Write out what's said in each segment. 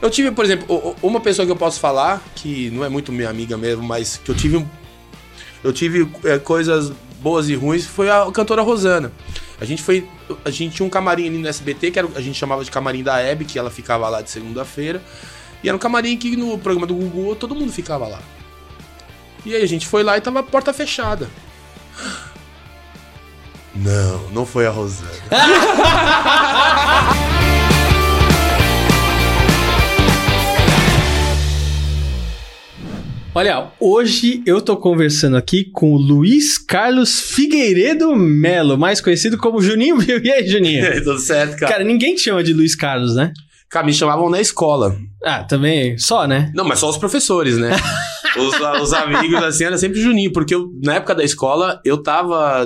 Eu tive, por exemplo, uma pessoa que eu posso falar, que não é muito minha amiga mesmo, mas que eu tive coisas boas e ruins, foi a cantora Rosana. A gente tinha um camarim ali no SBT, a gente chamava de camarim da Hebe, que ela ficava lá de segunda-feira. E era um camarim que no programa do Gugu todo mundo ficava lá. E aí a gente foi lá e tava a porta fechada. Não foi a Rosana. Olha, hoje eu tô conversando aqui com o Luiz Carlos Figueiredo Melo, mais conhecido como Juninho Bill. E aí, Juninho? Tudo certo, cara? Cara, ninguém te chama de Luiz Carlos, né? Cara, me chamavam na escola. Ah, também? Só, né? Não, mas só os professores, né? os amigos, assim, era sempre Juninho. Porque na época da escola, eu tava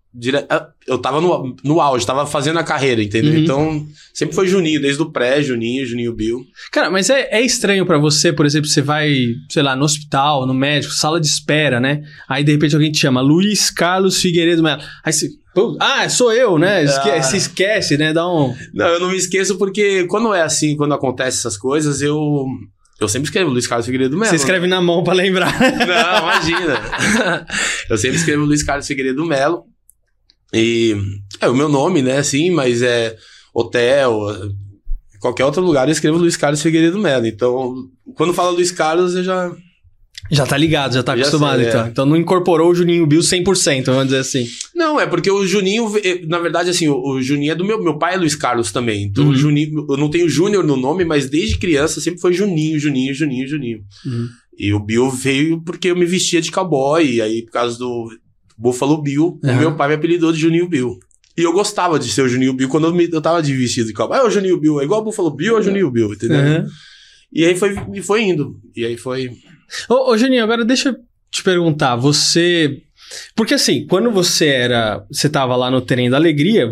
no auge, tava fazendo a carreira, entendeu? Então, sempre foi Juninho, desde o pré, Juninho Bill. Cara, mas é estranho pra você, por exemplo, você vai, sei lá, no hospital, no médico, sala de espera, né? Aí, de repente, alguém te chama Luiz Carlos Figueiredo Melo. Aí você... sou eu, né? Você esquece, né? Não, eu não me esqueço porque quando é assim, quando acontecem essas coisas, eu sempre escrevo Luiz Carlos Figueiredo Melo. Você escreve na mão pra lembrar. Não, imagina. Eu sempre escrevo Luiz Carlos Figueiredo Melo. E é o meu nome, né? Assim, mas é hotel, qualquer outro lugar eu escrevo Luiz Carlos Figueiredo Melo. Então, quando fala Luiz Carlos, eu já... Já tá ligado, já tá acostumado, sei, então. Então não incorporou o Juninho Bill 100%, vamos dizer assim. Não, é porque o Juninho, na verdade, assim, o Juninho é do meu pai é Luiz Carlos também. Então o Juninho, eu não tenho Júnior no nome, mas desde criança sempre foi Juninho. E o Bill veio porque eu me vestia de cowboy, e aí por causa do Buffalo Bill, o meu pai me apelidou de Juninho Bill. E eu gostava de ser o Juninho Bill quando eu tava de vestido de cowboy. O Juninho Bill, é igual o Buffalo Bill, é o Juninho Bill, entendeu? E aí foi indo. E aí foi... Ô Juninho, agora deixa eu te perguntar, você... Porque assim, quando você tava lá no Trem da Alegria,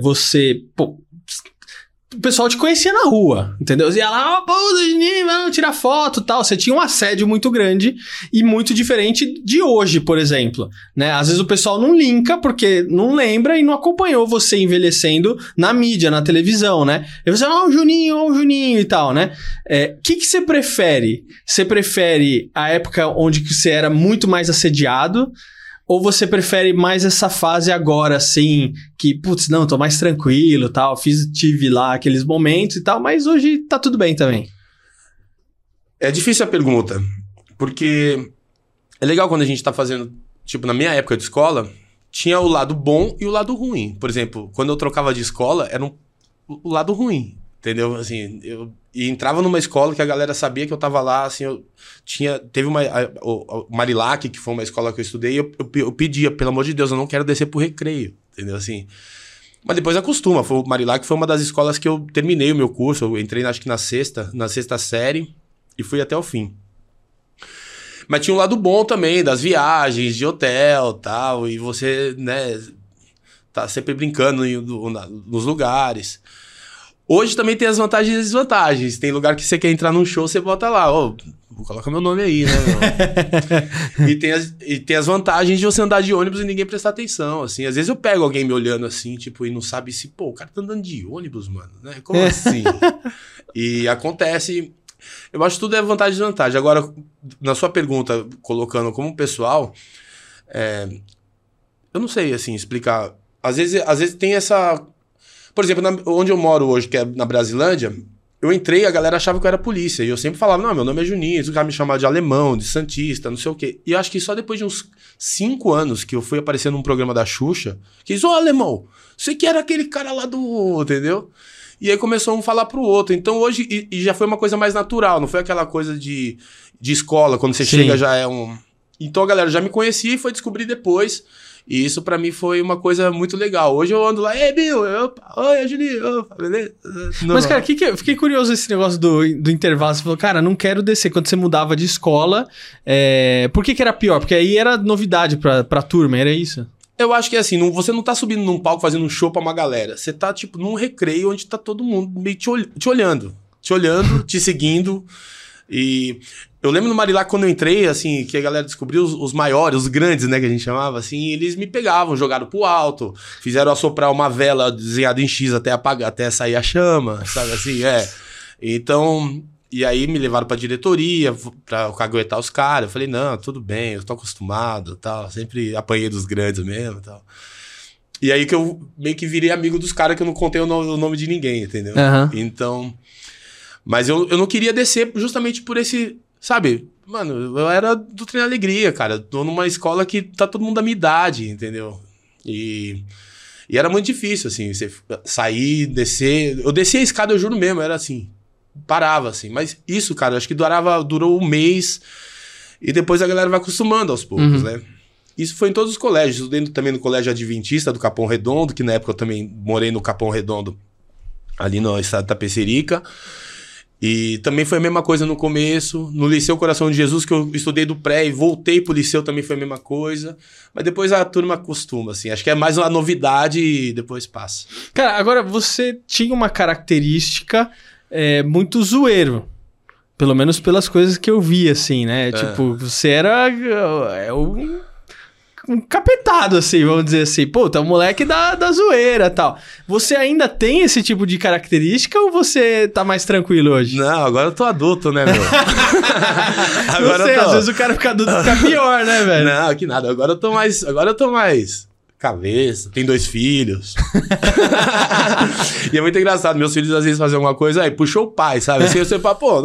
o pessoal te conhecia na rua, entendeu? Você ia lá, Juninho, vamos tirar foto e tal. Você tinha um assédio muito grande e muito diferente de hoje, por exemplo, né? Às vezes o pessoal não linka porque não lembra e não acompanhou você envelhecendo na mídia, na televisão, né? E você, o Juninho e tal, né? Que você prefere? Você prefere a época onde você era muito mais assediado? Ou você prefere mais essa fase agora, assim, que, putz, não, tô mais tranquilo e tal, tive lá aqueles momentos e tal, mas hoje tá tudo bem também? É difícil a pergunta, porque é legal quando a gente tá fazendo, tipo, na minha época de escola, tinha o lado bom e o lado ruim. Por exemplo, quando eu trocava de escola, era o lado ruim, entendeu? Assim, eu entrava numa escola que a galera sabia que eu tava lá, assim, teve o Marilac, que foi uma escola que eu estudei, e eu pedia, pelo amor de Deus, eu não quero descer pro recreio, entendeu? Assim, mas depois acostuma, o Marilac foi uma das escolas que eu terminei o meu curso, eu entrei acho que na sexta série, e fui até o fim. Mas tinha um lado bom também, das viagens, de hotel e tal, e você, né, tá sempre brincando nos lugares. Hoje também tem as vantagens e desvantagens. Tem lugar que você quer entrar num show, você bota lá, coloca meu nome aí, né? E tem as vantagens de você andar de ônibus e ninguém prestar atenção, assim. Às vezes eu pego alguém me olhando assim, tipo, e não sabe se, o cara tá andando de ônibus, mano, né? Como assim? E acontece... Eu acho que tudo é vantagem e desvantagem. Agora, na sua pergunta, colocando como pessoal, eu não sei, assim, explicar. Às vezes tem essa... Por exemplo, onde eu moro hoje, que é na Brasilândia, eu entrei e a galera achava que eu era polícia. E eu sempre falava, não, meu nome é Juninho. O cara me chamava de alemão, de santista, não sei o quê. E eu acho que só depois de uns 5 anos que eu fui aparecer num programa da Xuxa, que diz, alemão, você que era aquele cara lá do... Entendeu? E aí começou um a falar pro outro. Então hoje, e já foi uma coisa mais natural, não foi aquela coisa de escola, quando você chega já é um... Então a galera já me conhecia e foi descobrir depois. E isso pra mim foi uma coisa muito legal. Hoje eu ando lá, Bill, oi, Juninho, beleza? Mas, cara, fiquei curioso esse negócio do intervalo. Você falou, cara, não quero descer. Quando você mudava de escola, por que era pior? Porque aí era novidade pra turma, era isso? Eu acho que é assim, você não tá subindo num palco fazendo um show pra uma galera. Você tá, tipo, num recreio onde tá todo mundo meio te olhando, te seguindo. E eu lembro no Marilac, quando eu entrei, assim, que a galera descobriu os maiores, os grandes, né, que a gente chamava, assim, eles me pegavam, jogaram pro alto, fizeram assoprar uma vela desenhada em X até apagar, até sair a chama, sabe assim, Então, E aí me levaram pra diretoria, pra caguetar os caras. Eu falei, não, tudo bem, eu tô acostumado, tal. Sempre apanhei dos grandes mesmo, tal. E aí que eu meio que virei amigo dos caras que eu não contei o nome de ninguém, entendeu? Então... Mas eu não queria descer justamente por esse... Sabe? Mano, eu era do Treino Alegria, cara. Tô numa escola que tá todo mundo da minha idade, entendeu? E era muito difícil, assim, você sair, descer... Eu descia a escada, eu juro mesmo, era assim... Parava, assim. Mas isso, cara, acho que durou um mês e depois a galera vai acostumando aos poucos, né? Isso foi em todos os colégios. Estudei também no Colégio Adventista do Capão Redondo, que na época eu também morei no Capão Redondo, ali no estado de Tapecerica. E também foi a mesma coisa no começo. No Liceu Coração de Jesus, que eu estudei do pré e voltei pro liceu, também foi a mesma coisa. Mas depois a turma acostuma, assim. Acho que é mais uma novidade e depois passa. Cara, agora você tinha uma característica muito zoeiro. Pelo menos pelas coisas que eu vi, assim, né? Tipo, você era um capetado, assim, vamos dizer assim. Pô, tá um moleque da zoeira e tal. Você ainda tem esse tipo de característica ou você tá mais tranquilo hoje? Não, agora eu tô adulto, né, meu? Agora não sei, às vezes o cara fica adulto fica pior, né, velho? Não, que nada. Agora eu tô mais cabeça, tem 2 filhos. E é muito engraçado. Meus filhos às vezes fazem alguma coisa, aí puxou o pai, sabe? Assim, você fala, pô,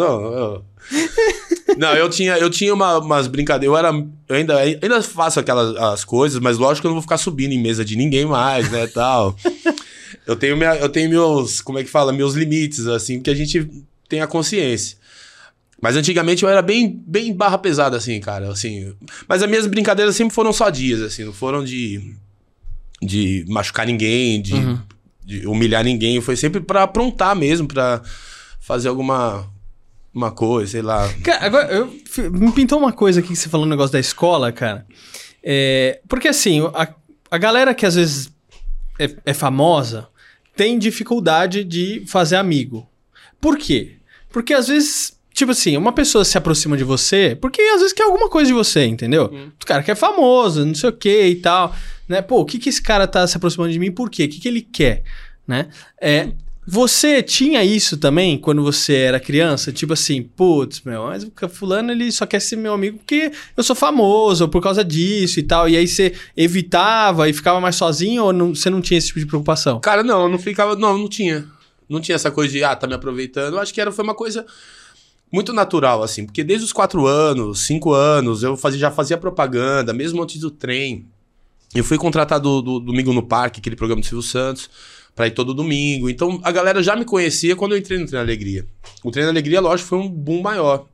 Não, eu tinha umas brincadeiras. Eu ainda faço as coisas, mas lógico que eu não vou ficar subindo em mesa de ninguém mais, né, tal. Eu tenho meus, como é que fala? Meus limites, assim, porque a gente tem a consciência. Mas antigamente eu era bem barra pesada, assim, cara, assim. Mas as minhas brincadeiras sempre foram sadias, assim, não foram de machucar ninguém, de humilhar ninguém. Foi sempre pra aprontar mesmo, pra fazer alguma coisa, sei lá. Cara, agora, me pintou uma coisa aqui que você falou no negócio da escola, cara. Porque assim, a galera que às vezes é famosa tem dificuldade de fazer amigo. Por quê? Porque às vezes, tipo assim, uma pessoa se aproxima de você porque às vezes quer alguma coisa de você, entendeu? O cara que é famoso, não sei o que e tal, né? Pô, o que esse cara tá se aproximando de mim por quê? O que ele quer, né? Você tinha isso também quando você era criança? Tipo assim, putz, mas o fulano ele só quer ser meu amigo porque eu sou famoso, ou por causa disso e tal. E aí você evitava e ficava mais sozinho ou você não tinha esse tipo de preocupação? Cara, não ficava, não tinha. Não tinha essa coisa de, tá me aproveitando. Eu acho que foi uma coisa muito natural, assim. Porque desde os 4 anos, 5 anos, eu já fazia propaganda, mesmo antes do trem. Eu fui contratado do Domingo no Parque, aquele programa do Silvio Santos, pra ir todo domingo. Então, a galera já me conhecia quando eu entrei no Treino Alegria. O Treino Alegria, lógico, foi um boom maior.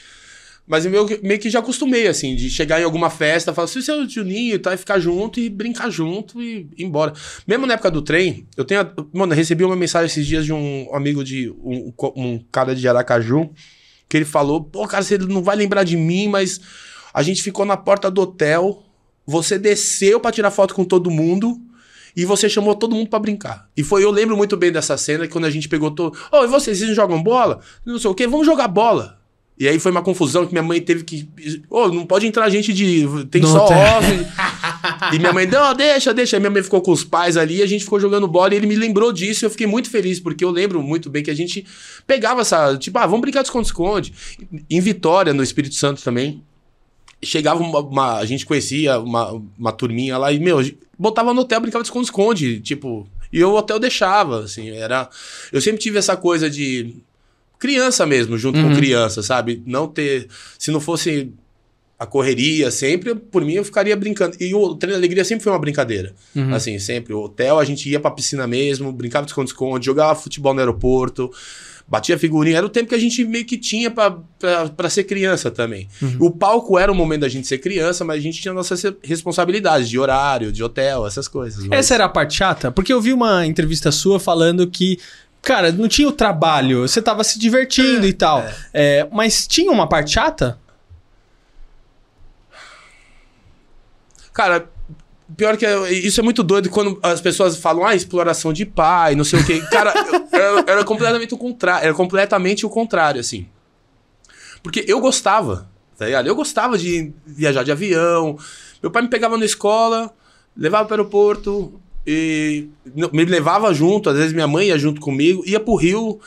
Mas eu meio que já acostumei, assim, de chegar em alguma festa, falar, se você é o Juninho e tal, e ficar junto e brincar junto e ir embora. Mesmo na época do trem, eu recebi uma mensagem esses dias de um amigo de um cara de Aracaju, que ele falou, pô, cara, você não vai lembrar de mim, mas a gente ficou na porta do hotel, você desceu pra tirar foto com todo mundo, e você chamou todo mundo pra brincar. Eu lembro muito bem dessa cena, que quando a gente pegou e vocês não jogam bola? Não sei o quê, vamos jogar bola. E aí foi uma confusão que minha mãe teve que... não pode entrar gente tem só hóspede. E minha mãe, não, deixa. Aí minha mãe ficou com os pais ali, e a gente ficou jogando bola, e ele me lembrou disso, e eu fiquei muito feliz, porque eu lembro muito bem que a gente pegava essa... Tipo, vamos brincar de esconde-esconde. Em Vitória, no Espírito Santo também, chegava a gente conhecia uma turminha lá, e, botava no hotel, brincava de esconde-esconde, tipo... E o hotel deixava, assim, eu sempre tive essa coisa de... criança mesmo, junto com criança, sabe? Não ter... Se não fosse a correria sempre, por mim eu ficaria brincando. E o Treino Alegria sempre foi uma brincadeira. Assim, sempre. O hotel, a gente ia pra piscina mesmo, brincava de esconde-esconde, jogava futebol no aeroporto, batia figurinha. Era o tempo que a gente meio que tinha pra ser criança também. O palco era o momento da gente ser criança, mas a gente tinha nossas responsabilidades de horário, de hotel, essas coisas. Essa era a parte chata? Porque eu vi uma entrevista sua falando que cara, não tinha o trabalho, você tava se divertindo e tal. Mas tinha uma parte chata? Cara, pior que isso é muito doido quando as pessoas falam, exploração de pai, não sei o quê. Cara, era completamente o contrário. Era completamente o contrário, assim. Porque eu gostava, tá ligado? Eu gostava de viajar de avião. Meu pai me pegava na escola, levava para o aeroporto... E me levava junto, às vezes minha mãe ia junto comigo, ia pro Rio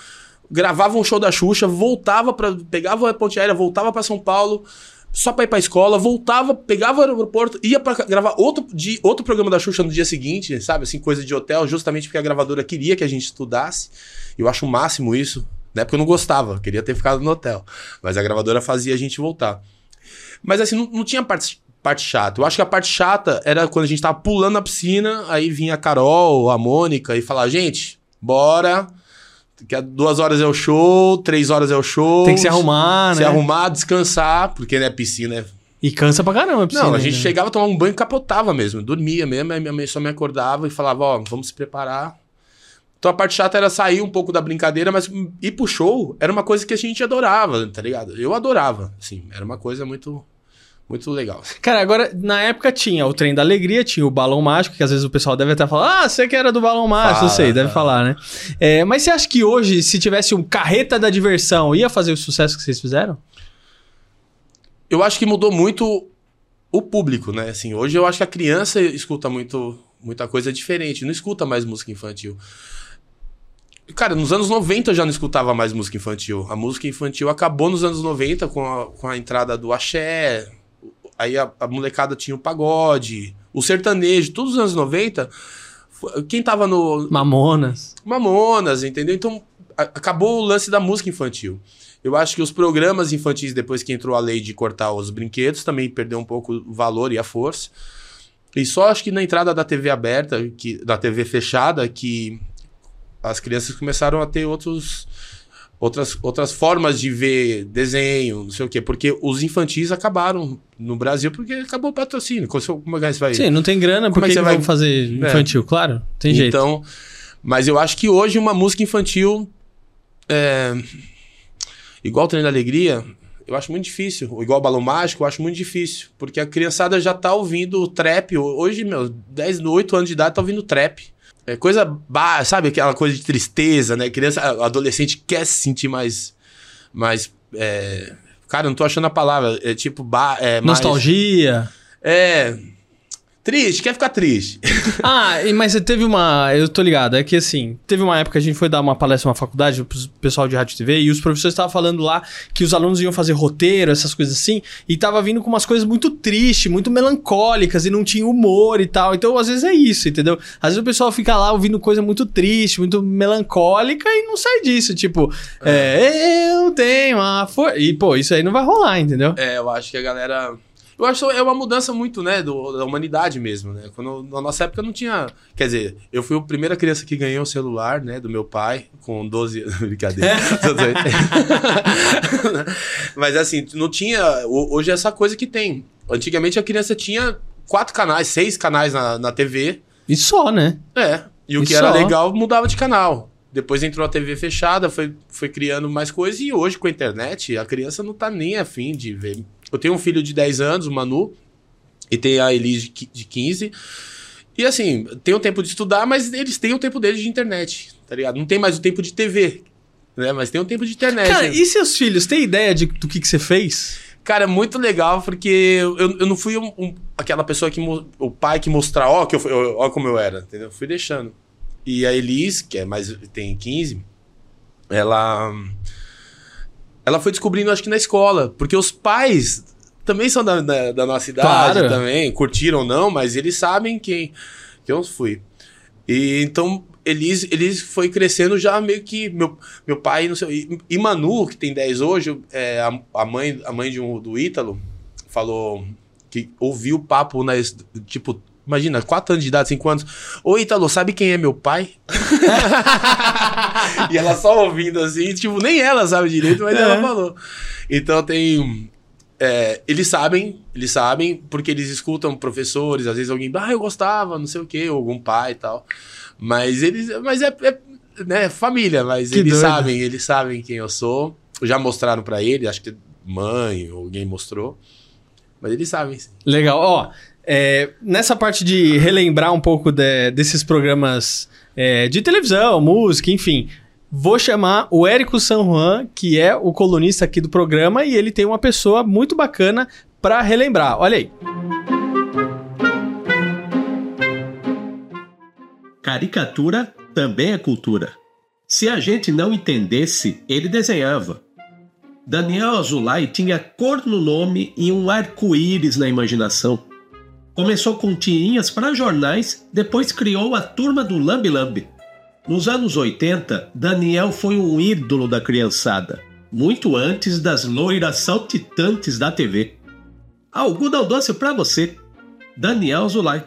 gravava um show da Xuxa, pegava a ponte aérea, voltava pra São Paulo, só pra ir pra escola, voltava, pegava o aeroporto, ia pra gravar outro programa da Xuxa no dia seguinte, sabe? Assim, coisa de hotel, justamente porque a gravadora queria que a gente estudasse. Eu acho o máximo isso. Na época eu não gostava, queria ter ficado no hotel. Mas a gravadora fazia a gente voltar. Mas assim, não tinha parte chata. Eu acho que a parte chata era quando a gente tava pulando na piscina, aí vinha a Carol, a Mônica e falava, gente, bora... Que 2 horas é o show, 3 horas é o show. Tem que se arrumar, né? Se arrumar, descansar, porque, né, piscina é... E cansa pra caramba a piscina. Não, a gente chegava a tomar um banho e capotava mesmo. Dormia mesmo, aí minha mãe só me acordava e falava, ó, vamos se preparar. Então a parte chata era sair um pouco da brincadeira, mas ir pro show era uma coisa que a gente adorava, tá ligado? Eu adorava, assim, era uma coisa muito... Muito legal. Cara, agora, na época tinha o Trem da Alegria, tinha o Balão Mágico, que às vezes o pessoal deve até falar, você que era do Balão Mágico, eu sei, deve falar, né? Mas você acha que hoje, se tivesse um Carreta da Diversão, ia fazer o sucesso que vocês fizeram? Eu acho que mudou muito o público, né? Assim, hoje eu acho que a criança escuta muita coisa diferente, não escuta mais música infantil. Cara, nos anos 90 eu já não escutava mais música infantil. A música infantil acabou nos anos 90 com a entrada do axé. Aí a molecada tinha o pagode, o sertanejo, todos os anos 90, quem tava no... Mamonas, entendeu? Então, acabou o lance da música infantil. Eu acho que os programas infantis, depois que entrou a lei de cortar os brinquedos, também perdeu um pouco o valor e a força. E só acho que na entrada da TV aberta, da TV fechada, que as crianças começaram a ter outras formas de ver desenho, não sei o quê, porque os infantis acabaram no Brasil porque acabou o patrocínio. Como é que você vai... Sim, não tem grana, por que você vai fazer infantil? Claro, tem jeito. Então, mas eu acho que hoje uma música infantil, igual o Trem da Alegria, eu acho muito difícil. Ou igual o Balão Mágico, eu acho muito difícil, porque a criançada já tá ouvindo trap. Hoje, 8 anos de idade tá ouvindo trap. É coisa, sabe, aquela coisa de tristeza, né? Criança, adolescente quer se sentir mais cara, eu não tô achando a palavra. É tipo, nostalgia. Triste, quer ficar triste. Mas teve eu tô ligado, é que assim, teve uma época que a gente foi dar uma palestra numa faculdade pro pessoal de rádio e TV, e os professores estavam falando lá que os alunos iam fazer roteiro, essas coisas assim, e tava vindo com umas coisas muito tristes, muito melancólicas, e não tinha humor e tal. Então, às vezes é isso, entendeu? Às vezes o pessoal fica lá ouvindo coisa muito triste, muito melancólica, e não sai disso, tipo, eu tenho uma força. E, pô, isso aí não vai rolar, entendeu? Eu acho que a galera... Eu acho que é uma mudança muito, né, da humanidade mesmo, né? Quando, na nossa época não tinha... Quer dizer, eu fui a primeira criança que ganhei um celular, né, do meu pai, com 12 anos. Brincadeira. Mas assim, não tinha... Hoje é essa coisa que tem. Antigamente a criança tinha 4 canais, 6 canais na TV. E só, né? E o que era legal mudava de canal. Depois entrou a TV fechada, foi criando mais coisas. E hoje, com a internet, a criança não tá nem afim de ver... Eu tenho um filho de 10 anos, o Manu, e tem a Elise de 15. E assim, tem o tempo de estudar, mas eles têm o tempo deles de internet, tá ligado? Não tem mais o tempo de TV, né? Mas tem o tempo de internet. Cara, e seus filhos, têm ideia do que você fez? Cara, é muito legal, porque eu não fui aquela pessoa o pai que mostrar, ó como eu era, entendeu? Fui deixando. E a Elise, que tem 15, ela foi descobrindo, acho que na escola, porque os pais também são da nossa idade, também, curtiram ou não, mas eles sabem que eu fui. E então, eles foi crescendo já meio que, meu pai, não sei, e Manu, que tem 10 hoje, a mãe do Ítalo, falou que ouviu o papo, tipo, imagina, 4 anos de idade, 5 anos. Ô, Ítalo, sabe quem é meu pai? E ela só ouvindo assim, tipo, nem ela sabe direito, mas ela falou. Então tem... eles sabem, porque eles escutam professores, às vezes alguém, eu gostava, não sei o quê, ou algum pai e tal. Mas né, família, mas eles sabem quem eu sou. Já mostraram pra ele, acho que mãe ou alguém mostrou. Mas eles sabem. Sim. Legal, ó. Nessa parte de relembrar um pouco desses programas de televisão, música, enfim, vou chamar o Érico San Juan, que é o colunista aqui do programa, e ele tem uma pessoa muito bacana para relembrar. Olha aí. Caricatura também é cultura. Se a gente não entendesse, ele desenhava. Daniel Azulay tinha cor no nome e um arco-íris na imaginação. Começou com tirinhas para jornais, depois criou a turma do Lambe Lambe. Nos anos 80, Daniel foi um ídolo da criançada, muito antes das loiras saltitantes da TV. Algodão doce pra você, Daniel Azulay.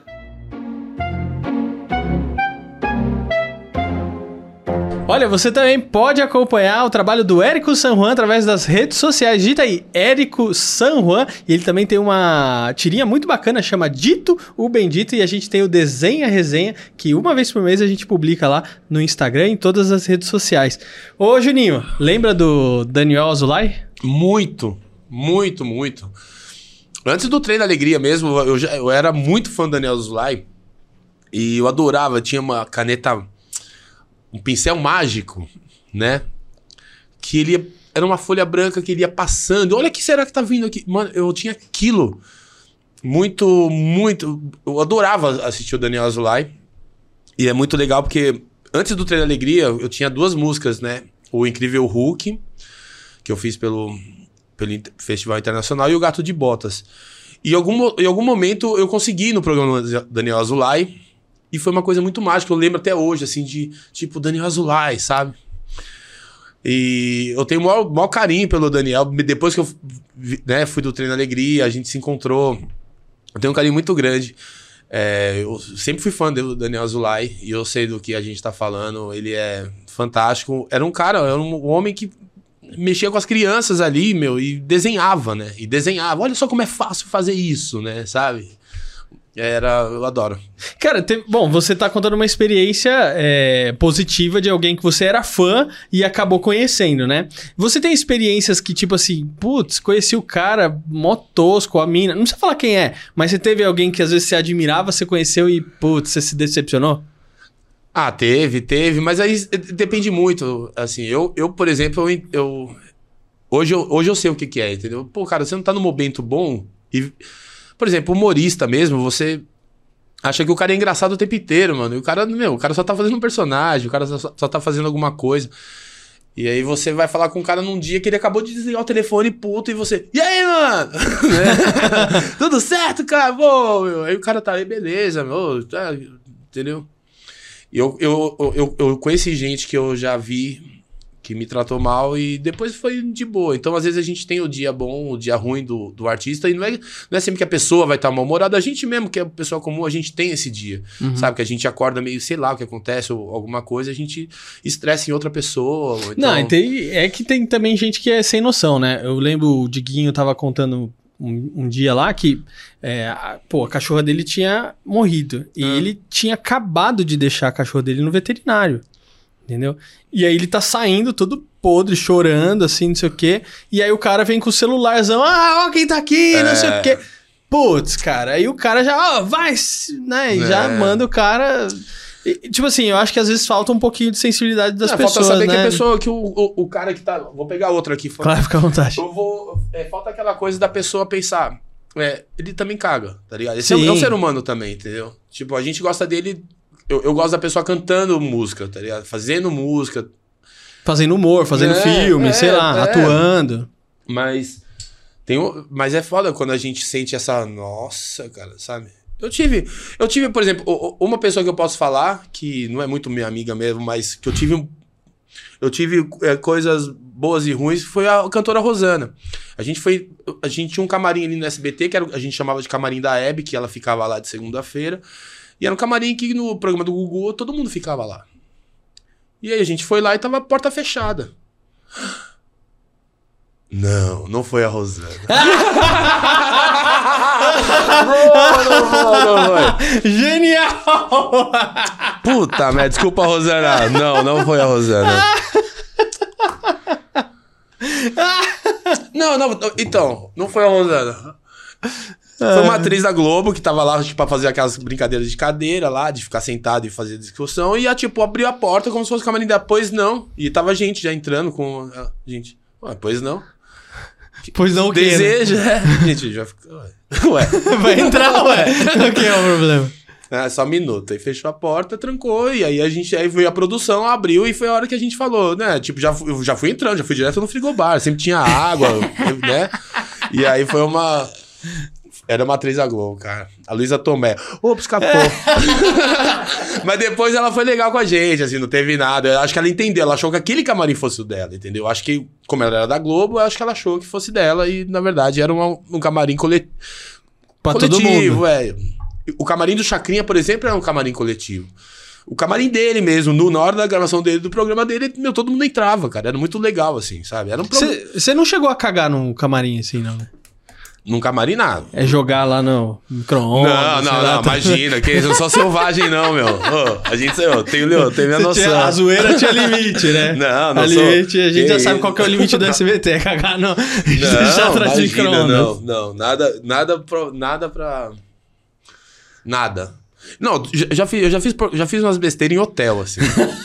Olha, você também pode acompanhar o trabalho do Érico San Juan através das redes sociais. Digita aí, Érico San Juan. E ele também tem uma tirinha muito bacana, chama Dito o Bendito. E a gente tem o Desenha Resenha, que uma vez por mês a gente publica lá no Instagram e em todas as redes sociais. Ô, Juninho, lembra do Daniel Azulay? Muito, muito, muito. Antes do Trem da Alegria mesmo, eu era muito fã do Daniel Azulay. E eu adorava, tinha uma caneta... um pincel mágico, né? Que ele era uma folha branca que ele ia passando. Olha o que será que tá vindo aqui. Mano, eu tinha aquilo. Muito, muito... Eu adorava assistir o Daniel Azulay. E é muito legal porque antes do Trem da Alegria, eu tinha 2 músicas, né? O Incrível Hulk, que eu fiz pelo Festival Internacional, e o Gato de Botas. E em algum momento eu consegui ir no programa do Daniel Azulay. E foi uma coisa muito mágica, eu lembro até hoje, assim, de tipo Daniel Azulay, sabe? E eu tenho o maior carinho pelo Daniel. Depois que eu fui do Trem da Alegria, a gente se encontrou. Eu tenho um carinho muito grande. Eu sempre fui fã do Daniel Azulay e eu sei do que a gente tá falando. Ele é fantástico. Era um homem que mexia com as crianças ali, meu, e desenhava, né? E desenhava. Olha só como é fácil fazer isso, né? Sabe? Eu adoro. Cara, bom, você tá contando uma experiência positiva de alguém que você era fã e acabou conhecendo, né? Você tem experiências que, tipo assim, putz, conheci o cara mó tosco, a mina, não precisa falar quem é, mas você teve alguém que às vezes você admirava, você conheceu e, putz, você se decepcionou? Ah, teve, mas aí depende muito, assim, eu por exemplo, hoje eu sei o que é, entendeu? Pô, cara, você não tá num momento bom e... Por exemplo, humorista mesmo, você acha que o cara é engraçado o tempo inteiro, mano. E o cara só tá fazendo um personagem, o cara só tá fazendo alguma coisa. E aí você vai falar com o cara num dia que ele acabou de desligar o telefone, puto, e você... E aí, mano? Tudo certo, cara? Pô, meu. Aí o cara tá aí, beleza, meu. Tá, entendeu? E eu conheci gente que eu já vi... que me tratou mal e depois foi de boa. Então, às vezes, a gente tem o dia bom, o dia ruim do artista, e não é sempre que a pessoa vai estar mal-humorada, a gente mesmo, que é pessoa comum, a gente tem esse dia, sabe? Que a gente acorda meio, sei lá, o que acontece, ou alguma coisa, a gente estressa em outra pessoa. Então... Não, é que tem também gente que é sem noção, né? Eu lembro, o Diguinho tava contando um dia lá que, a cachorra dele tinha morrido, e ele tinha acabado de deixar a cachorra dele no veterinário. Entendeu? E aí ele tá saindo todo podre, chorando, assim, não sei o quê. E aí o cara vem com o celularzão. Ó, quem tá aqui, não sei o quê. Putz, cara. Aí o cara já, vai, né? E já manda o cara... E, tipo assim, eu acho que às vezes falta um pouquinho de sensibilidade das pessoas, falta saber, né? Que a pessoa, que o cara que tá... Vou pegar outro aqui. Claro, fica à vontade. Falta aquela coisa da pessoa pensar... ele também caga, tá ligado? Ele é um ser humano também, entendeu? Tipo, a gente gosta dele... Eu gosto da pessoa cantando música, tá ligado? Fazendo música. Fazendo humor, fazendo filme, sei lá, atuando. Mas é foda quando a gente sente essa... Nossa, cara, sabe? Eu tive, por exemplo, uma pessoa que eu posso falar, que não é muito minha amiga mesmo, mas que eu tive coisas boas e ruins, foi a cantora Rosana. A gente tinha um camarim ali no SBT, que a gente chamava de camarim da Hebe, que ela ficava lá de segunda-feira. E era um camarim que no programa do Gugu todo mundo ficava lá. E aí a gente foi lá e tava a porta fechada. Não foi a Rosana. não foi. Genial! Puta merda, desculpa, Rosana. Não foi a Rosana. Não foi a Rosana. Foi uma atriz da Globo que tava lá, tipo, pra fazer aquelas brincadeiras de cadeira lá, de ficar sentado e fazer discussão. E, tipo, abriu a porta como se fosse camarim dela. Pois não. E tava gente já entrando com... Gente, pois não. Pois não o quê? Deseja, né? Gente, já fica... Ué. Vai entrar, ué. O que é o problema? Só um minuto. Aí fechou a porta, trancou, e aí aí veio a produção, abriu, e foi a hora que a gente falou, né? Tipo, eu já fui entrando, já fui direto no frigobar, sempre tinha água, né? E aí foi uma... Era uma atriz da Globo, cara. A Luísa Tomé. Ops, escapou. Mas depois ela foi legal com a gente, assim, não teve nada. Eu acho que ela entendeu, ela achou que aquele camarim fosse o dela, entendeu? Eu acho que, como ela era da Globo, eu acho que ela achou que fosse dela e, na verdade, era um camarim coletivo. Pra todo mundo. O camarim do Chacrinha, por exemplo, era um camarim coletivo. O camarim dele mesmo, na hora da gravação dele, do programa dele, todo mundo entrava, cara. Era muito legal, assim, sabe? Era um Você não chegou a cagar num camarim assim, não, né? Num camarim nada. É jogar lá no micro-ondas. Não, imagina. Que eu não sou selvagem, não, meu. A gente, eu tenho minha noção. A zoeira tinha limite, né? Não limite, a gente já sabe qual que é o limite do SBT, é cagar no... já atrás de micro-ondas. Não, nada pra... Nada. Não, eu já fiz umas besteiras em hotel, assim.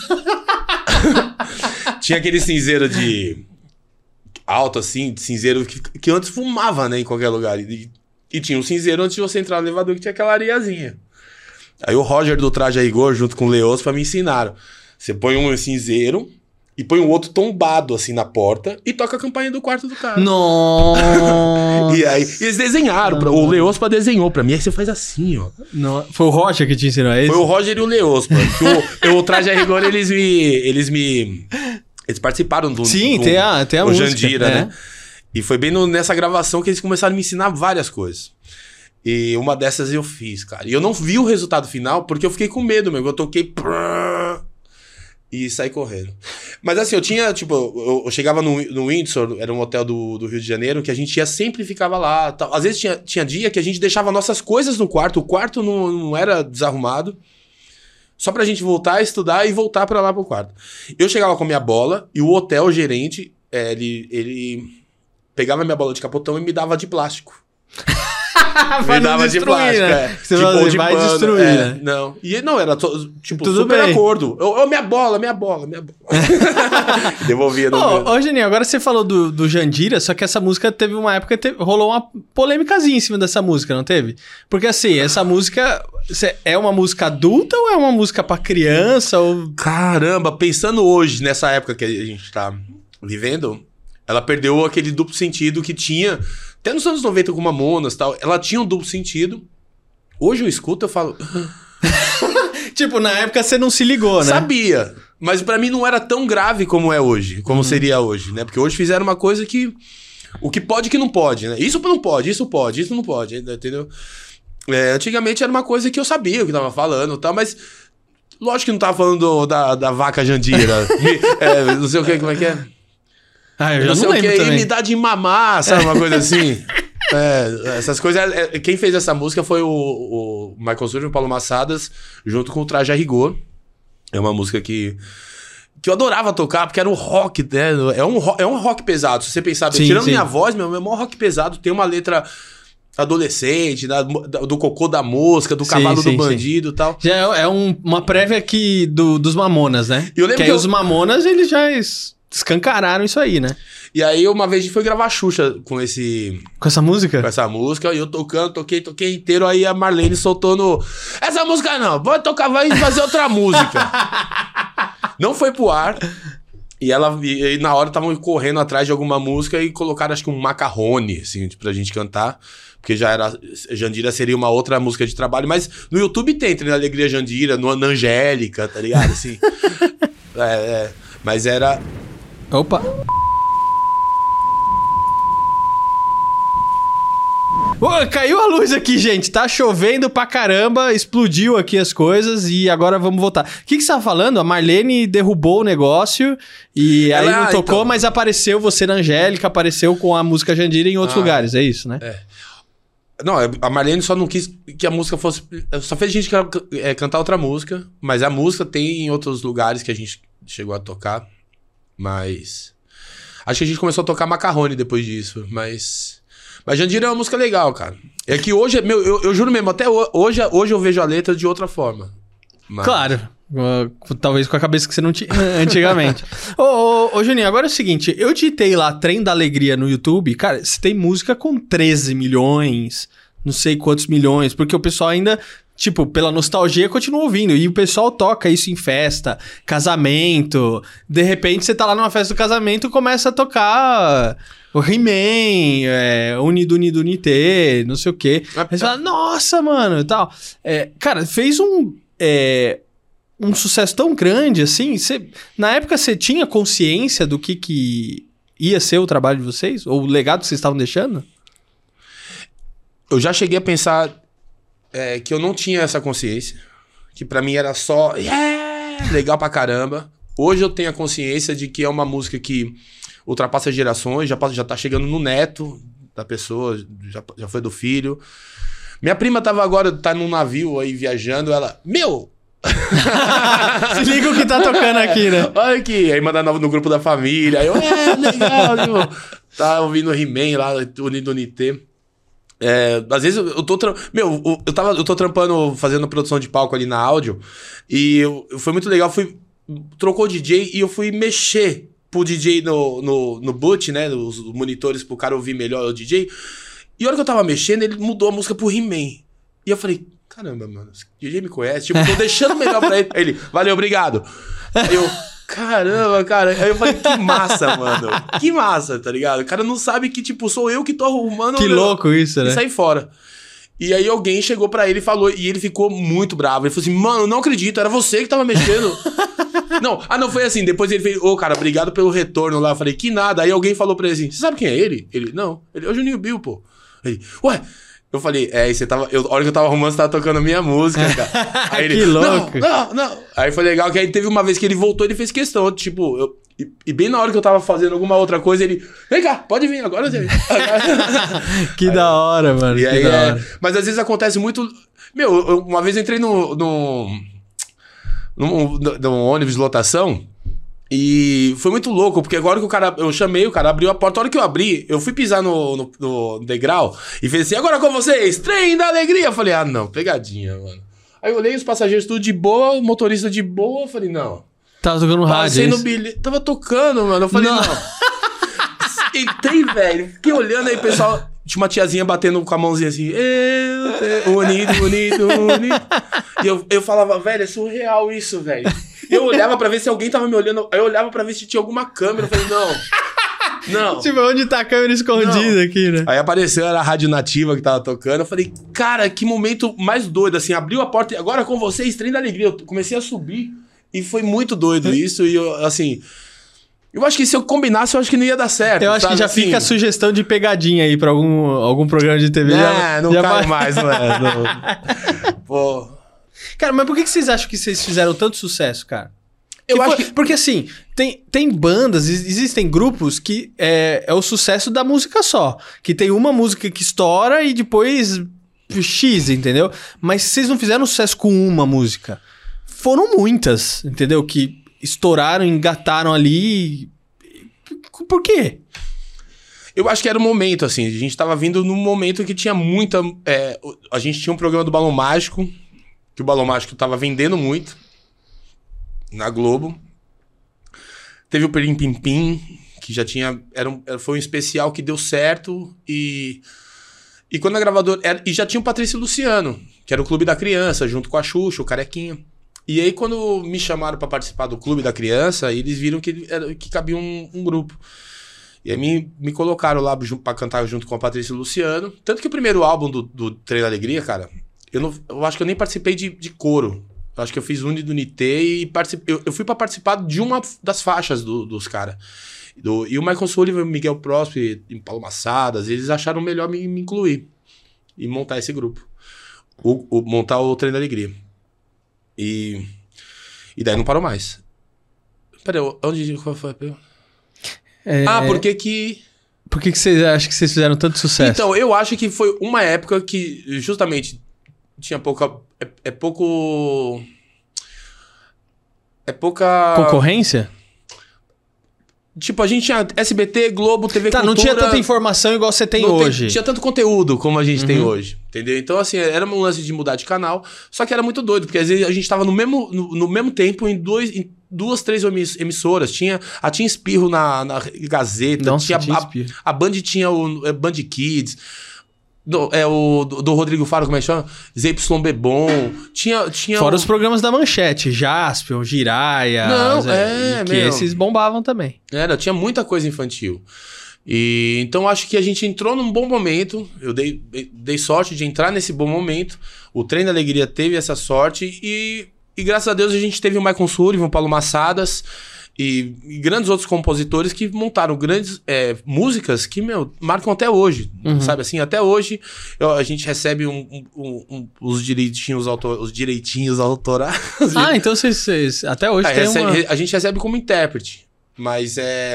Tinha aquele cinzeiro de... alto, assim, de cinzeiro que antes fumava, né, em qualquer lugar. E tinha um cinzeiro antes de você entrar no elevador que tinha aquela areiazinha. Aí o Roger do Traje a Rigor, junto com o Leospa, me ensinaram. Você põe um cinzeiro e põe um outro tombado, assim, na porta e toca a campainha do quarto do cara. Nossa! E aí, eles desenharam, o Leospa desenhou pra mim, aí você faz assim, ó. Foi o Roger que te ensinou, é isso? Foi o Roger e o Leospa. O Traje a Rigor, eles participaram do... Sim, tem a o música. Jandira, né? E foi bem nessa gravação que eles começaram a me ensinar várias coisas. E uma dessas eu fiz, cara. E eu não vi o resultado final porque eu fiquei com medo, meu. Eu toquei... E saí correndo. Mas assim, eu tinha, tipo... Eu chegava no Windsor, era um hotel do Rio de Janeiro, que a gente sempre ficava lá. Tal. Às vezes tinha dia que a gente deixava nossas coisas no quarto. O quarto não era desarrumado. Só pra gente voltar a estudar e voltar pra lá pro quarto. Eu chegava com a minha bola e o hotel, o gerente, ele pegava a minha bola de capotão e me dava de plástico. Me dava de plástico, né? Você tipo, vai pano, destruir, né? Não. E não, era tipo tudo super bem. acordo. Minha bola. Devolvia. Ô, Geninho, agora você falou do Jandira, só que essa música teve uma época, rolou uma polêmicazinha em cima dessa música, não teve? Porque assim, essa música é uma música adulta ou é uma música pra criança? Ou... Caramba, pensando hoje, nessa época que a gente tá vivendo, ela perdeu aquele duplo sentido que tinha... Até nos anos 90 com Mamonas e tal, ela tinha um duplo sentido. Hoje eu escuto, eu falo... Tipo, na época você não se ligou, né? Sabia, mas pra mim não era tão grave como é hoje, como seria hoje, né? Porque hoje fizeram uma coisa que... O que pode e que não pode, né? Isso não pode, isso pode, isso não pode, entendeu? Antigamente era uma coisa que eu sabia o que tava falando e tal, mas... Lógico que não tava falando da vaca Jandira. Não sei o que, como é que é? Eu já não lembro também. Me dá de mamar, sabe? Uma coisa assim. Essas coisas... Quem fez essa música foi o Michael Sullivan e o Paulo Massadas, junto com o Traje a Rigor. É uma música que eu adorava tocar, porque era um rock, né? É um rock pesado. Se você pensar, tirando minha voz, é um rock pesado. Tem uma letra adolescente, do cocô da mosca, do cavalo do bandido e tal. Já é uma prévia aqui dos Mamonas, né? Eu lembro que aí os Mamonas, eles já... escancararam isso aí, né? E aí, uma vez a gente foi gravar Xuxa com essa música? Com essa música, e eu tocando, toquei inteiro, aí a Marlene soltou no... Essa música não, vai tocar, vai fazer outra música. Não foi pro ar. E na hora estavam correndo atrás de alguma música e colocaram, acho que um macarrone, assim, pra gente cantar. Porque já era... Jandira seria uma outra música de trabalho. Mas no YouTube tem Alegria Jandira, na Angélica, tá ligado? Assim. Mas era... Opa! Caiu a luz aqui, gente. Tá chovendo pra caramba, explodiu aqui as coisas e agora vamos voltar. O que você tava falando? A Marlene derrubou o negócio e aí não tocou, então... mas apareceu você na Angélica, apareceu com a música Jandira em outros lugares, é isso, né? Não, a Marlene só não quis que a música fosse... Só fez a gente cantar outra música, mas a música tem em outros lugares que a gente chegou a tocar, mas... Acho que a gente começou a tocar Macarrone depois disso, mas Jandira é uma música legal, cara. É que hoje, eu juro mesmo, até hoje eu vejo a letra de outra forma. Mas... Claro, talvez com a cabeça que você não tinha antigamente. Ô, Juninho, agora é o seguinte, eu digitei lá Trem da Alegria no YouTube, cara, você tem música com 13 milhões, não sei quantos milhões, porque o pessoal ainda tipo, pela nostalgia, continuo ouvindo. E o pessoal toca isso em festa, casamento. De repente, você tá lá numa festa do casamento e começa a tocar o He-Man, Unido, Unité, não sei o quê. Aí você fala, nossa, mano, e tal. Cara, fez um sucesso tão grande, assim. Na época, você tinha consciência do que ia ser o trabalho de vocês? Ou o legado que vocês estavam deixando? Eu já cheguei a pensar que eu não tinha essa consciência. Que pra mim era só... legal pra caramba. Hoje eu tenho a consciência de que é uma música que ultrapassa gerações. Já tá chegando no neto da pessoa. Já foi do filho. Minha prima tá num navio aí viajando. Ela... Meu... Se liga o que tá tocando aqui, né? Olha aqui. Aí manda no grupo da família. Aí eu... legal. Tipo, tá ouvindo He-Man lá. Unido Unité. Às vezes eu tô... eu tô trampando, fazendo produção de palco ali na áudio. E foi muito legal. Trocou o DJ e eu fui mexer pro DJ no boot, né? Os monitores pro cara ouvir melhor o DJ. E a hora que eu tava mexendo, ele mudou a música pro He-Man. E eu falei, caramba, mano, esse DJ me conhece. Tipo, tô deixando melhor pra ele. Aí ele, valeu, obrigado. Aí eu... Caramba, cara. Aí eu falei, que massa, mano. Que massa, tá ligado? O cara não sabe que, tipo, sou eu que tô arrumando... Que louco isso, né? E saí fora. E aí alguém chegou pra ele e falou... E ele ficou muito bravo. Ele falou assim, mano, não acredito. Era você que tava mexendo. Não, foi assim. Depois ele fez... cara, obrigado pelo retorno lá. Eu falei, que nada. Aí alguém falou pra ele assim, você sabe quem é ele? Ele, não. Ele é o Juninho Bill, pô. Ele, ué... Eu falei, e você tava... a hora que eu tava arrumando, você tava tocando a minha música, cara. Aí ele, que louco. Não. Aí foi legal que aí teve uma vez que ele voltou, ele fez questão, tipo... E bem na hora que eu tava fazendo alguma outra coisa, ele... Vem cá, pode vir agora. Que aí, da hora, mano. E aí, da hora. Mas às vezes acontece muito... uma vez eu entrei num ônibus de lotação... E foi muito louco, porque agora que eu chamei, o cara abriu a porta. A hora que eu abri, eu fui pisar no degrau e fez assim, agora com vocês, trem da alegria. Eu falei, não, pegadinha, mano. Aí eu olhei os passageiros tudo de boa, o motorista de boa, eu falei, não. Tava tocando rádio, passei no bilhete, tava tocando, mano. Eu falei, não. Entrei, velho, fiquei olhando aí, o pessoal... Tinha uma tiazinha batendo com a mãozinha assim, unido. E eu falava, velho, é surreal isso, velho. Eu olhava pra ver se alguém tava me olhando. Aí eu olhava pra ver se tinha alguma câmera. Eu falei, não. Tipo, onde tá a câmera escondida aqui, né? Aí apareceu, era a Rádio Nativa que tava tocando. Eu falei, cara, que momento mais doido, assim. Abriu a porta e agora com vocês, trem da alegria. Eu comecei a subir e foi muito doido isso. E eu, assim... Eu acho que se eu combinasse, eu acho que não ia dar certo. Eu acho que já assim, fica a sugestão de pegadinha aí pra algum programa de TV. Não cai mais, não é? Pô... Cara, mas por que vocês acham que vocês fizeram tanto sucesso, cara? Que porque assim, tem bandas, existem grupos que é o sucesso da música só. Que tem uma música que estoura e depois X, entendeu? Mas vocês não fizeram sucesso com uma música. Foram muitas, entendeu? Que estouraram, engataram ali. Por quê? Eu acho que era o momento, assim. A gente tava vindo num momento que tinha muita... a gente tinha um programa do Balão Mágico... Que o Balão Mágico tava vendendo muito na Globo. Teve o Perim Pim Pim, que já tinha... Foi um especial que deu certo. E quando a gravadora... E já tinha o Patrício e Luciano, que era o Clube da Criança, junto com a Xuxa, o Carequinha. E aí, quando me chamaram pra participar do Clube da Criança, eles viram que cabia um grupo. E aí me colocaram lá pra cantar junto com a Patrícia e o Luciano. Tanto que o primeiro álbum do Trem da Alegria, cara... Eu acho que eu nem participei de coro. Eu acho que eu fiz Unido Unité e eu fui pra participar de uma das faixas dos caras. E o Michael Sullivan, o Miguel Próspero e Paulo Massadas, eles acharam melhor me incluir e montar esse grupo. Montar o Trem da Alegria. E daí não parou mais. Peraí, qual foi a pergunta? Por que... Por que vocês acham que vocês fizeram tanto sucesso? Então, eu acho que foi uma época que justamente... Tinha pouca... É pouca... Concorrência? Tipo, a gente tinha SBT, Globo, TV Cultura... Não tinha tanta informação igual você tem hoje. Tinha tanto conteúdo como a gente tem hoje, entendeu? Então, assim, era um lance de mudar de canal, só que era muito doido, porque às vezes a gente tava no mesmo tempo em duas, três emissoras. Tinha Espirro na Gazeta, Nossa, tinha a Band tinha o Band Kids... Do Rodrigo Faro, como é que chama? ZYB Bom. Tinha Fora os programas da Manchete, Jaspion, Jiraya. Não, que esses bombavam também. Tinha muita coisa infantil. E então acho que a gente entrou num bom momento. Eu dei sorte de entrar nesse bom momento. O Trem da Alegria teve essa sorte. E graças a Deus a gente teve o Maicon Sullivan, o Paulo Massadas e grandes outros compositores que montaram grandes músicas que, marcam até hoje. Sabe assim? Até hoje a gente recebe os direitinhos autorais. Então vocês até hoje tem a gente recebe como intérprete. Mas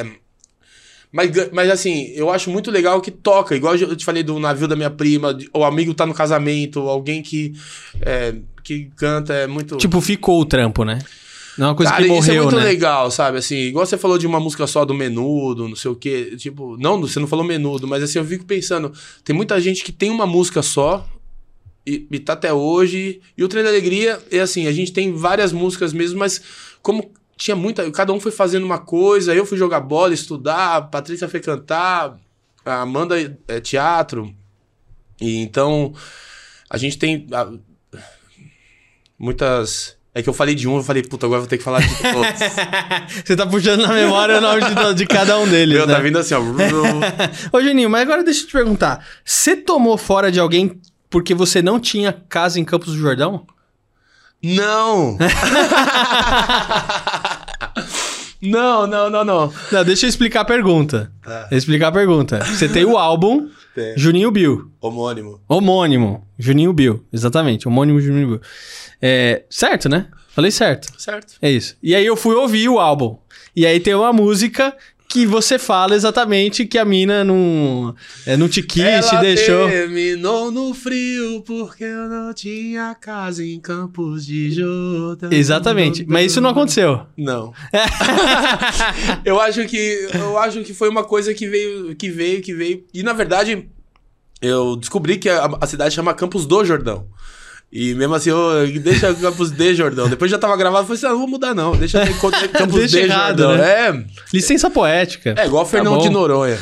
assim, eu acho muito legal que toca. Igual eu te falei do Navio da Minha Prima, o amigo tá no casamento, alguém que canta, é muito... Tipo, ficou o trampo, né? Não é uma coisa que morreu, né? Isso é muito legal, sabe? Assim, igual você falou de uma música só do Menudo, não sei o quê. Tipo, não, você não falou Menudo, mas assim, eu fico pensando, tem muita gente que tem uma música só e tá até hoje. E o Trem da Alegria, assim, a gente tem várias músicas mesmo, mas como... Tinha muita... Cada um foi fazendo uma coisa. Eu fui jogar bola, estudar. A Patrícia foi cantar. A Amanda é teatro. E então... A gente tem... muitas... É que eu falei de um, eu falei, puta, agora eu vou ter que falar de todos. Você tá puxando na memória o nome de cada um deles, né? Tá vindo assim, ó. Ô, Juninho, mas agora deixa eu te perguntar. Você tomou fora de alguém porque você não tinha casa em Campos do Jordão? Não! Não. Não, deixa eu explicar a pergunta. Você tem o álbum Juninho Bill. Homônimo. Juninho Bill, exatamente. Homônimo Juninho Bill. Certo, né? Falei certo. Certo. É isso. E aí eu fui ouvir o álbum. E aí tem uma música que você fala exatamente que a mina não te quis, te deixou. Ela terminou no frio porque eu não tinha casa em Campos de Jordão. Exatamente. Mas isso não aconteceu. Não. Eu acho que foi uma coisa que veio. E na verdade, eu descobri que a cidade chama Campos do Jordão. E mesmo assim, deixa Campos de Jordão. Depois já tava gravado, eu falei assim, não vou mudar não. Deixa Campos deixa de errado, Jordão. Né? Licença poética. É igual Fernão de Noronha.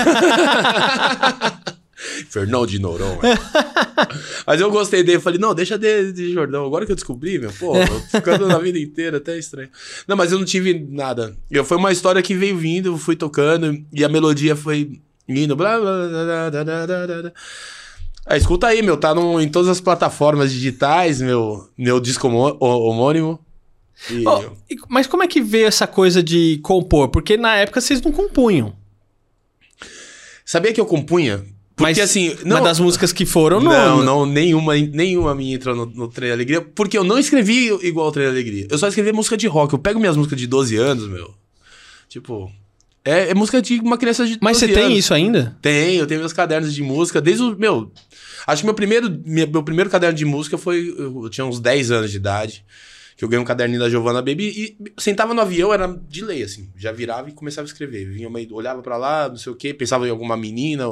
Fernão de Noronha. Mas eu gostei dele. Eu falei, não, deixa de Jordão. Agora que eu descobri, ficando na vida inteira, até estranho. Não, mas eu não tive nada. Foi uma história que veio vindo, eu fui tocando, e a melodia foi indo. Blá, blá, blá, blá, blá, blá, blá. Escuta aí, tá em todas as plataformas digitais, meu disco homônimo. Mas como é que veio essa coisa de compor? Porque na época vocês não compunham. Sabia que eu compunha? Porque assim... Mas das músicas que foram, não. Nenhuma minha entrou no Trem da Alegria. Porque eu não escrevi igual o Trem da Alegria. Eu só escrevi música de rock. Eu pego minhas músicas de 12 anos, tipo... É música de uma criança de 12 anos. Mas você tem isso ainda? Eu tenho meus cadernos de música desde o... Acho que meu primeiro caderno de música foi... Eu tinha uns 10 anos de idade. Que eu ganhei um caderninho da Giovanna Baby e sentava no avião, era de lei, assim. Já virava e começava a escrever. Olhava pra lá, não sei o quê, pensava em alguma menina.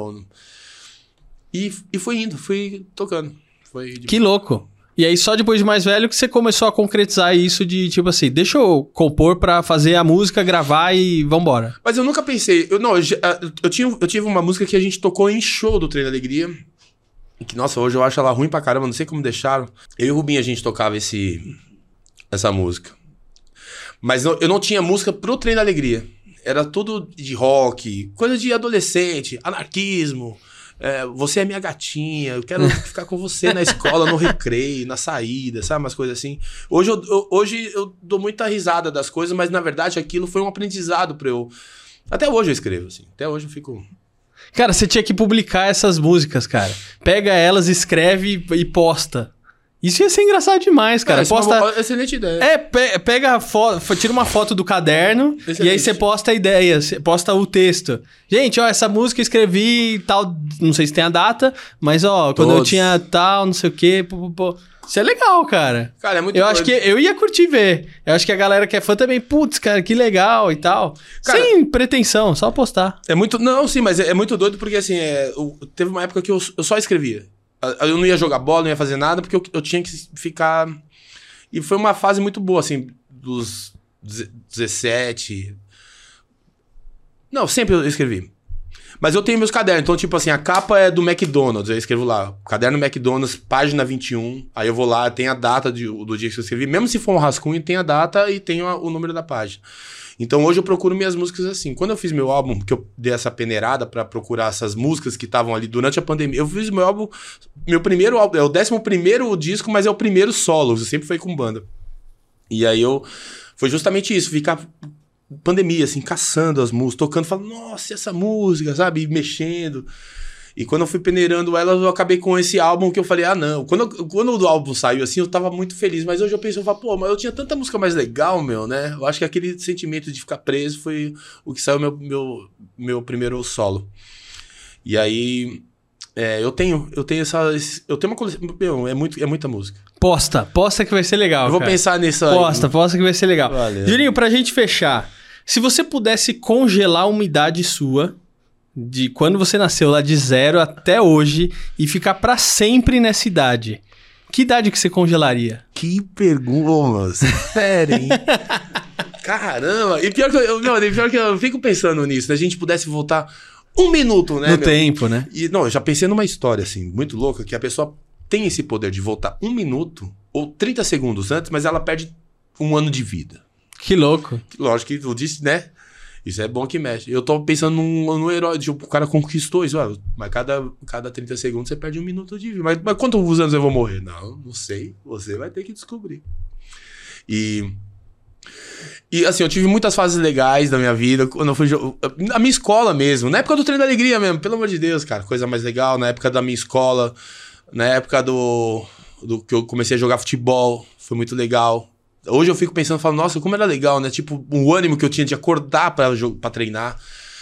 E foi indo, fui tocando. Que louco! E aí só depois de mais velho que você começou a concretizar isso de tipo assim, deixa eu compor pra fazer a música, gravar e vambora. Mas eu nunca pensei... Eu tive uma música que a gente tocou em show do Trem da Alegria. Que, nossa, hoje eu acho ela ruim pra caramba, não sei como deixaram. Eu e o Rubinho, a gente tocava essa música. Mas eu não tinha música pro Trem da Alegria. Era tudo de rock, coisa de adolescente, anarquismo. Você é minha gatinha, eu quero ficar com você na escola, no recreio, na saída, sabe? Umas coisas assim. Hoje eu dou muita risada das coisas, mas na verdade aquilo foi um aprendizado pra eu... Até hoje eu escrevo, assim. Até hoje eu fico... Cara, você tinha que publicar essas músicas, cara. Pega elas, escreve e posta. Isso ia ser engraçado demais, cara. Posta... É uma excelente ideia. Pega a foto, tira uma foto do caderno. Excelente. E aí você posta a ideia, você posta o texto. Gente, essa música eu escrevi tal, não sei se tem a data, mas quando eu tinha tal, não sei o quê, Isso é legal, cara. Cara, é muito Eu acho que eu ia curtir ver. Eu acho que a galera que é fã também, putz, cara, que legal e tal. Cara, sem pretensão, só postar. Não, sim, mas é muito doido porque, assim, teve uma época que eu só escrevia. Eu não ia jogar bola, não ia fazer nada, porque eu tinha que ficar... E foi uma fase muito boa, assim, dos 17... Não, sempre eu escrevi. Mas eu tenho meus cadernos, então, tipo assim, a capa é do McDonald's, eu escrevo lá, caderno McDonald's, página 21, aí eu vou lá, tem a data do dia que eu escrevi, mesmo se for um rascunho, tem a data e tem o número da página. Então hoje eu procuro minhas músicas assim. Quando eu fiz meu álbum, que eu dei essa peneirada pra procurar essas músicas que estavam ali durante a pandemia, eu fiz meu álbum, meu primeiro álbum, é o 11º disco, mas é o primeiro solo, eu sempre fui com banda. E aí foi justamente isso, ficar pandemia, assim, caçando as músicas, tocando, falando, nossa, essa música, sabe, e mexendo. E quando eu fui peneirando ela, eu acabei com esse álbum que eu falei, não. Quando o álbum saiu assim, eu tava muito feliz. Mas hoje eu penso, pô, mas eu tinha tanta música mais legal, né? Eu acho que aquele sentimento de ficar preso foi o que saiu meu primeiro solo. E aí, eu tenho uma coleção, é muita música. Posta que vai ser legal, eu vou pensar nisso aí. Posta que vai ser legal. Valeu. Juninho, pra gente fechar, se você pudesse congelar uma idade sua, de quando você nasceu lá de 0 até hoje e ficar pra sempre nessa idade, que idade que você congelaria? Que pergunta, sério, hein? Caramba! E pior que eu fico pensando nisso, se a gente pudesse voltar 1 minuto, né? No tempo, né? E, eu já pensei numa história, assim, muito louca, que a pessoa tem esse poder de voltar 1 minuto ou 30 segundos antes, mas ela perde 1 ano de vida. Que louco. Lógico que eu disse, né? Isso é bom que mexe. Eu tô pensando num herói, tipo, o cara conquistou isso. Mas cada 30 segundos você perde 1 minuto de vida. Mas quantos anos eu vou morrer? Não sei. Você vai ter que descobrir. E assim, eu tive muitas fases legais da minha vida. Quando eu fui... Na minha escola mesmo. Na época do Trem da Alegria mesmo. Pelo amor de Deus, cara. Coisa mais legal. Na época da minha escola. Na época do que eu comecei a jogar futebol. Foi muito legal. Hoje eu fico pensando, falo, nossa, como era legal, né? Tipo, o ânimo que eu tinha de acordar pra treinar.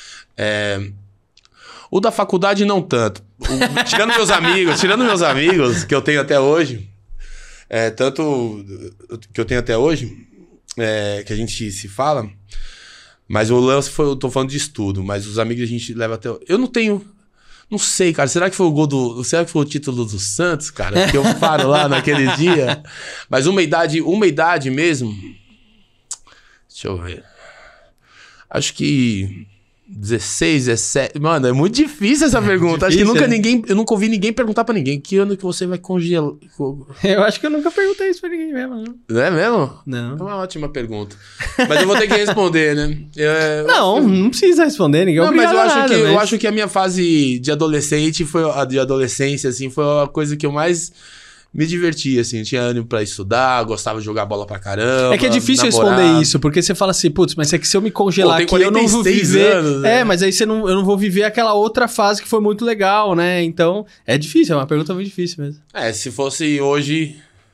O da faculdade, não tanto. Tirando meus amigos, que eu tenho até hoje, tanto que eu tenho até hoje, que a gente se fala, mas o lance eu tô falando de estudo, mas os amigos a gente leva até... Eu não sei, cara. Será que foi será que foi o título do Santos, cara? Que eu paro lá naquele dia? Mas uma idade mesmo. Deixa eu ver. Acho que 16, 17. Mano, é muito difícil essa pergunta. Difícil, acho que eu nunca ouvi ninguém perguntar pra ninguém que ano que você vai congelar. Eu acho que eu nunca perguntei isso pra ninguém mesmo, não. Não é mesmo? Não. É uma ótima pergunta. Mas eu vou ter que responder, né? Não precisa responder, ninguém é obrigado a nada. Eu acho que a minha fase de adolescente de adolescência, assim, foi a coisa que eu mais me diverti, assim. Eu tinha ânimo pra estudar, gostava de jogar bola pra caramba. É que é difícil responder isso, porque você fala assim, putz, mas é que se eu me congelar aqui, eu não vou viver... anos, né? Mas aí eu não vou viver aquela outra fase que foi muito legal, né? Então, é difícil, é uma pergunta muito difícil mesmo. Se fosse hoje...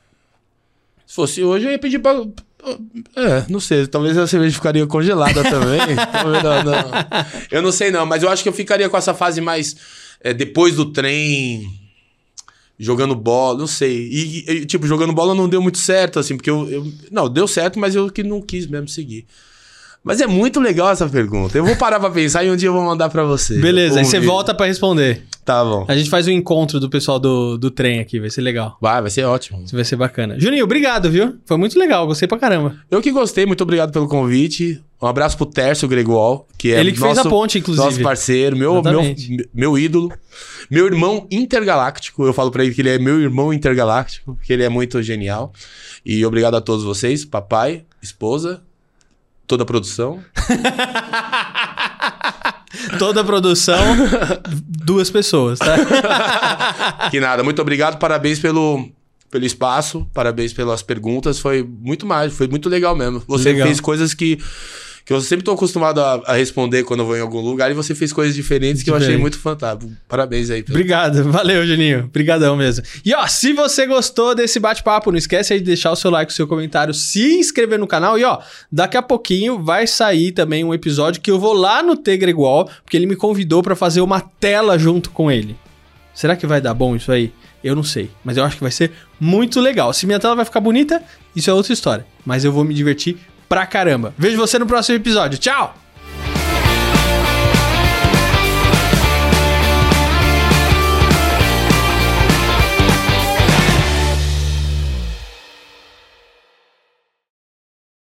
eu ia pedir pra... não sei, talvez a cerveja ficaria congelada também. não. Eu não sei não, mas eu acho que eu ficaria com essa fase mais depois do trem, jogando bola, não sei. E tipo, jogando bola não deu muito certo, assim, porque não, deu certo, mas eu que não quis mesmo seguir. Mas é muito legal essa pergunta. Eu vou parar pra pensar e um dia eu vou mandar pra você. Beleza, aí você volta pra responder. Tá bom. A gente faz um encontro do pessoal do trem aqui, vai ser legal. Vai ser ótimo. Vai ser bacana. Juninho, obrigado, viu? Foi muito legal, gostei pra caramba. Eu que gostei, muito obrigado pelo convite. Um abraço pro Tércio Gregual, que é ele que fez a ponte, inclusive. Nosso parceiro, meu ídolo. Meu irmão intergaláctico. Eu falo pra ele que ele é meu irmão intergaláctico, porque ele é muito genial. E obrigado a todos vocês, papai, esposa, toda a produção. Toda a produção, 2 pessoas, tá? Que nada, muito obrigado, parabéns pelo espaço, parabéns pelas perguntas, foi muito legal mesmo. Você fez coisas que eu sempre tô acostumado a responder quando eu vou em algum lugar, e você fez coisas diferentes que eu achei muito fantástico. Parabéns aí. Obrigado, valeu, Juninho. Obrigadão mesmo. E ó, se você gostou desse bate-papo, não esquece aí de deixar o seu like, o seu comentário, se inscrever no canal. E ó, daqui a pouquinho vai sair também um episódio que eu vou lá no T Gregual, porque ele me convidou pra fazer uma tela junto com ele. Será que vai dar bom isso aí? Eu não sei, mas eu acho que vai ser muito legal. Se minha tela vai ficar bonita, isso é outra história. Mas eu vou me divertir pra caramba. Vejo você no próximo episódio. Tchau!